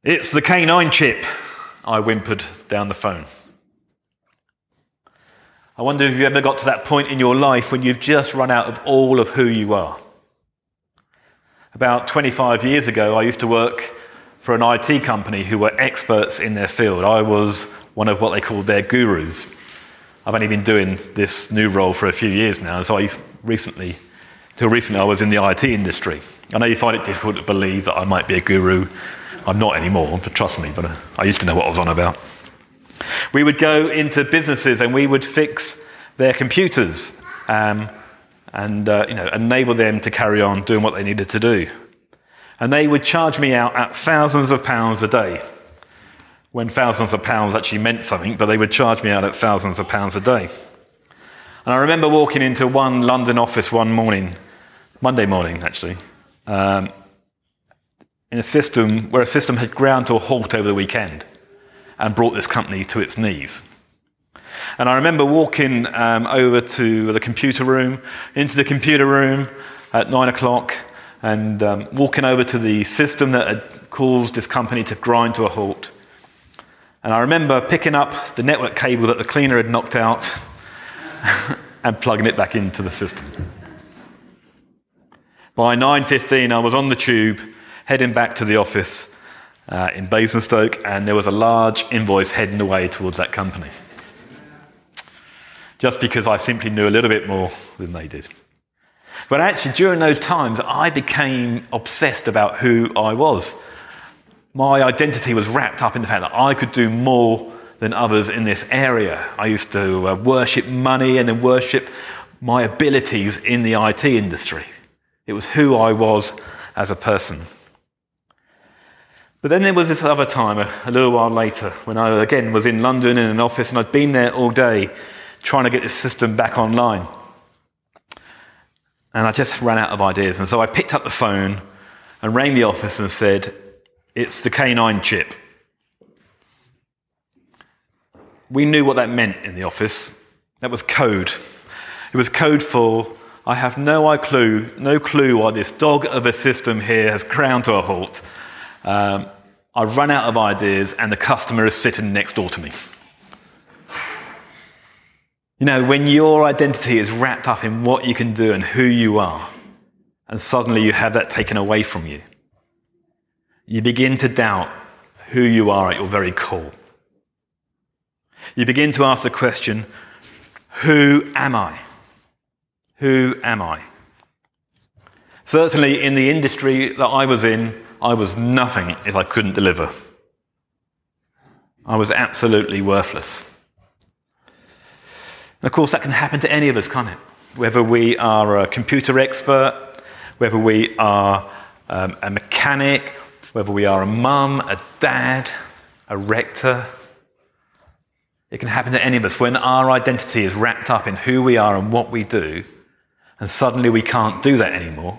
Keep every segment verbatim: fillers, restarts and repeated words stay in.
It's the K nine chip, I whimpered down the phone. I wonder if you ever got to that point in your life when you've just run out of all of who you are. About twenty-five years ago, I used to work for an I T company who were experts in their field. I was one of what they called their gurus. I've only been doing this new role for a few years now, so I recently, till recently I was in the I T industry. I know you find it difficult to believe that I might be a guru. I'm not anymore, but trust me, but I used to know what I was on about. We would go into businesses and we would fix their computers um, and uh, you know, enable them to carry on doing what they needed to do. And they would charge me out at thousands of pounds a day, when thousands of pounds actually meant something, but they would charge me out at thousands of pounds a day. And I remember walking into one London office one morning, Monday morning actually, um, in a system where a system had ground to a halt over the weekend and brought this company to its knees. And I remember walking um, over to the computer room, into the computer room at nine o'clock, and um, walking over to the system that had caused this company to grind to a halt. And I remember picking up the network cable that the cleaner had knocked out and plugging it back into the system. By nine fifteen, I was on the tube, heading back to the office uh, in Basingstoke, and there was a large invoice heading away towards that company. Just because I simply knew a little bit more than they did. But actually, during those times, I became obsessed about who I was. My identity was wrapped up in the fact that I could do more than others in this area. I used to uh, worship money and then worship my abilities in the I T industry. It was who I was as a person. But then there was this other time, a, a little while later, when I again was in London in an office, and I'd been there all day trying to get this system back online. And I just ran out of ideas. And so I picked up the phone and rang the office and said, "It's the K nine chip." We knew what that meant in the office. That was code. It was code for, I have no clue, no clue why this dog of a system here has ground to a halt. Um, I've run out of ideas and the customer is sitting next door to me. You know, when your identity is wrapped up in what you can do and who you are, and suddenly you have that taken away from you, you begin to doubt who you are at your very core. You begin to ask the question, who am I? Who am I? Certainly in the industry that I was in, I was nothing if I couldn't deliver. I was absolutely worthless. And of course, that can happen to any of us, can't it? Whether we are a computer expert, whether we are um, a mechanic, whether we are a mum, a dad, a rector. It can happen to any of us when our identity is wrapped up in who we are and what we do, and suddenly we can't do that anymore.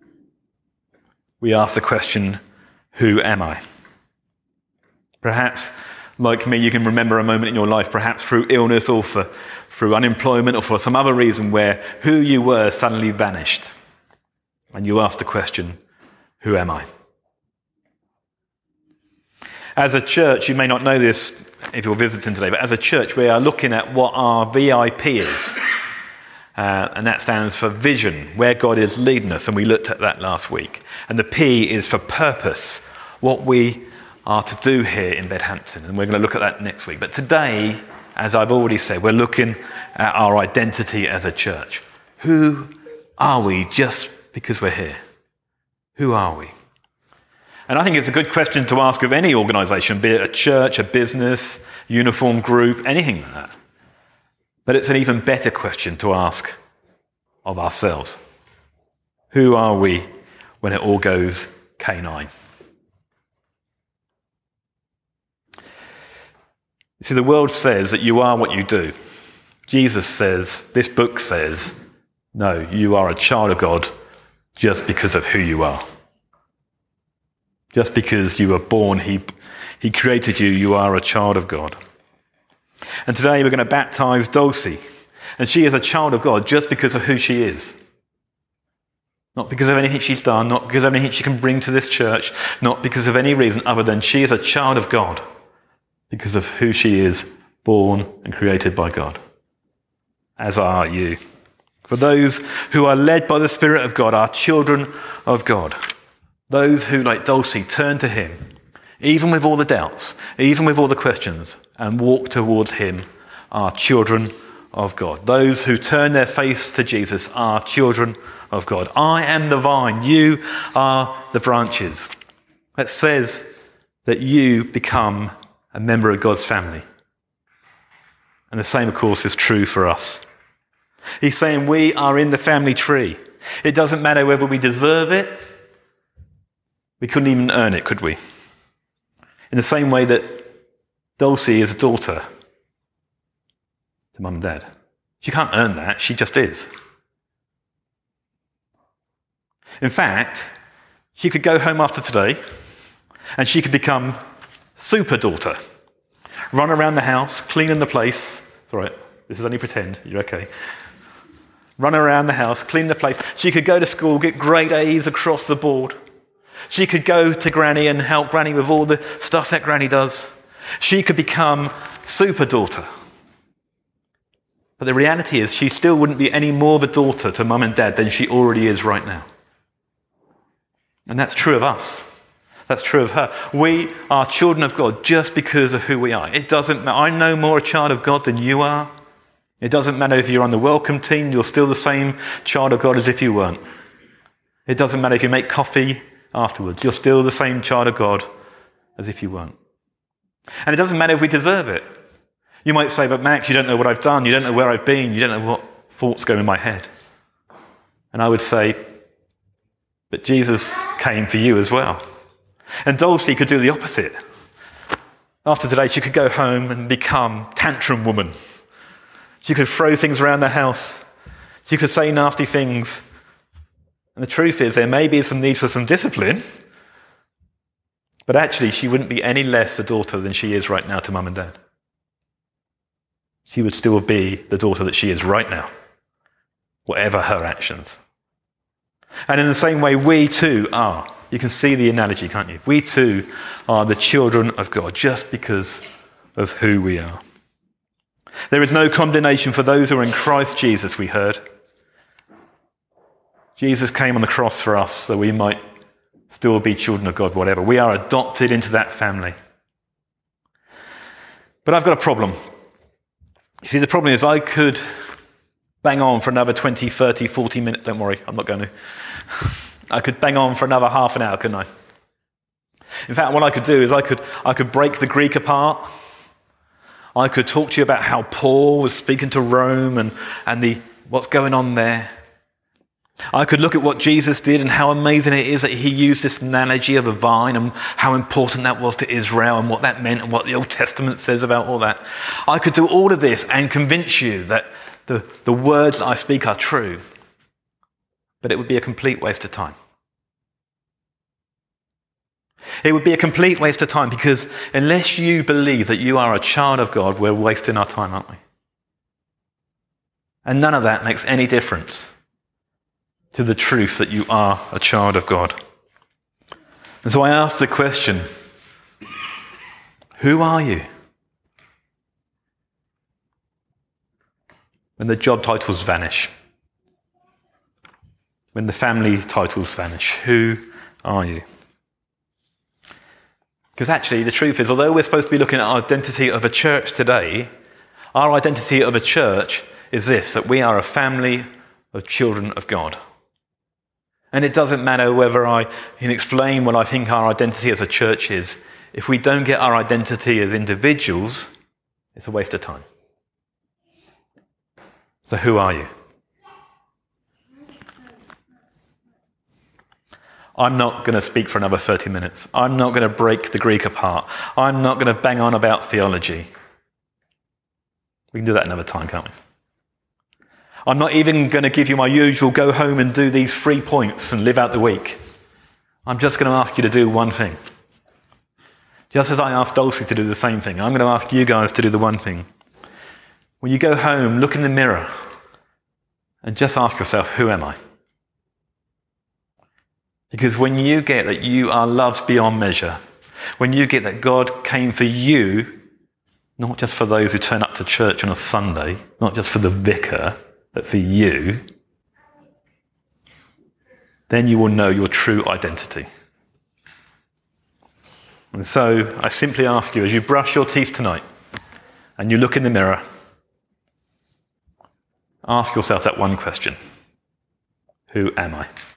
We ask the question, who am I? Perhaps, like me, you can remember a moment in your life, perhaps through illness or for, through unemployment or for some other reason, where who you were suddenly vanished. And you ask the question, who am I? As a church, you may not know this if you're visiting today, but as a church, we are looking at what our V I P is. Uh, and that stands for vision, where God is leading us, and we looked at that last week. And the P is for purpose, what we are to do here in Bedhampton, and we're going to look at that next week. But today, as I've already said, we're looking at our identity as a church. Who are we just because we're here? Who are we? And I think it's a good question to ask of any organisation, be it a church, a business, uniform group, anything like that. But it's an even better question to ask of ourselves. Who are we when it all goes K nine? You see, the world says that you are what you do. Jesus says, this book says, no, you are a child of God just because of who you are. Just because you were born, he, he created you, you are a child of God. And today we're going to baptize Dulcie. And she is a child of God just because of who she is. Not because of anything she's done, not because of anything she can bring to this church, not because of any reason other than she is a child of God, because of who she is, born and created by God. As are you. For those who are led by the Spirit of God are children of God. Those who, like Dulcie, turn to him, even with all the doubts, even with all the questions, and walk towards him are children of God. Those who turn their face to Jesus are children of God. I am the vine, you are the branches. That says that you become a member of God's family. And the same, of course, is true for us. He's saying we are in the family tree. It doesn't matter whether we deserve it. We couldn't even earn it, could we? In the same way that Dulcie is a daughter to mum and dad. She can't earn that, she just is. In fact, she could go home after today and she could become super daughter. Run around the house, cleaning the place. It's all right, this is only pretend, you're okay. Run around the house, clean the place. She could go to school, get grade A's across the board. She could go to Granny and help Granny with all the stuff that Granny does. She could become super daughter. But the reality is she still wouldn't be any more of a daughter to mum and dad than she already is right now. And that's true of us. That's true of her. We are children of God just because of who we are. It doesn't matter. I'm no more a child of God than you are. It doesn't matter if you're on the welcome team, you're still the same child of God as if you weren't. It doesn't matter if you make coffee afterwards, you're still the same child of God as if you weren't. And it doesn't matter if we deserve it. You might say, but Max, you don't know what I've done, you don't know where I've been, you don't know what thoughts go in my head. And I would say, but Jesus came for you as well. And Dulcie could do the opposite. After today, she could go home and become tantrum woman. She could throw things around the house. She could say nasty things. And the truth is, there may be some need for some discipline, but actually she wouldn't be any less a daughter than she is right now to mum and dad. She would still be the daughter that she is right now, whatever her actions. And in the same way, we too are. You can see the analogy, can't you? We too are the children of God just because of who we are. There is no condemnation for those who are in Christ Jesus, we heard. Jesus came on the cross for us so we might still be children of God, whatever. We are adopted into that family. But I've got a problem. You see, the problem is I could bang on for another twenty, thirty, forty minutes. Don't worry, I'm not going to. I could bang on for another half an hour, couldn't I? In fact, what I could do is I could I could break the Greek apart. I could talk to you about how Paul was speaking to Rome and, and the what's going on there. I could look at what Jesus did and how amazing it is that he used this analogy of a vine and how important that was to Israel and what that meant and what the Old Testament says about all that. I could do all of this and convince you that the, the words that I speak are true, but it would be a complete waste of time. It would be a complete waste of time because unless you believe that you are a child of God, we're wasting our time, aren't we? And none of that makes any difference to the truth that you are a child of God. And so I ask the question, who are you? When the job titles vanish, when the family titles vanish, who are you? Because actually, the truth is, although we're supposed to be looking at our identity of a church today, our identity of a church is this, that we are a family of children of God. And it doesn't matter whether I can explain what I think our identity as a church is. If we don't get our identity as individuals, it's a waste of time. So who are you? I'm not going to speak for another thirty minutes. I'm not going to break the Greek apart. I'm not going to bang on about theology. We can do that another time, can't we? I'm not even going to give you my usual go home and do these three points and live out the week. I'm just going to ask you to do one thing. Just as I asked Dulcie to do the same thing, I'm going to ask you guys to do the one thing. When you go home, look in the mirror and just ask yourself, who am I? Because when you get that you are loved beyond measure, when you get that God came for you, not just for those who turn up to church on a Sunday, not just for the vicar, but for you, then you will know your true identity. And so I simply ask you, as you brush your teeth tonight and you look in the mirror, ask yourself that one question: who am I?